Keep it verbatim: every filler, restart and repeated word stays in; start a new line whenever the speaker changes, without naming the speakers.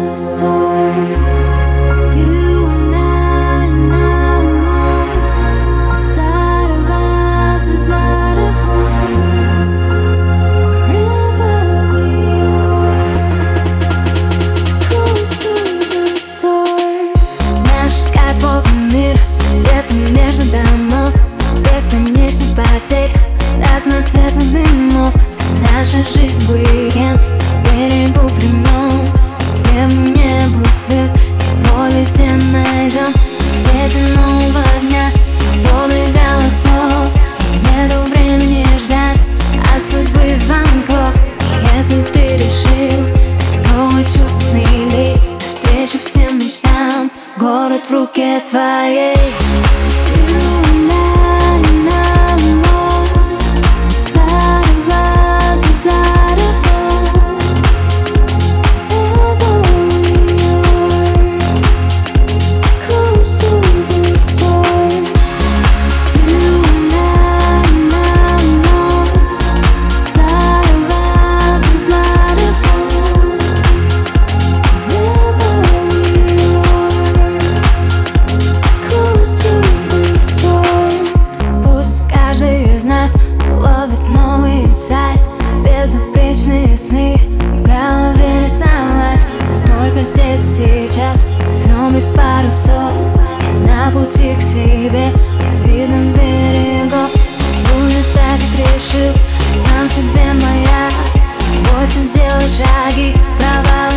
the storm. You and I now know inside of us is out of home. Wherever we are, so close to the storm. Наш кайфовый мир где-то между домов, бесконечных потерь, разноцветных дымов. Вся наша жизнь уикенд на берегу времен, где бы не был свет, его везде найдем. Дети нового дня, свободы голосов, и нету времени ждать от судьбы звонков. И если ты решил снова чувств смели, навстречу всем мечтам, город в руке твоей. Ловит новый инсайт, безупречные сны в голове рисовать. Только здесь и сейчас, днем без парусов, и на пути к себе я видно берегов. Пусть будет так, как решил, сам себе моя. Бойся делать шаги, провал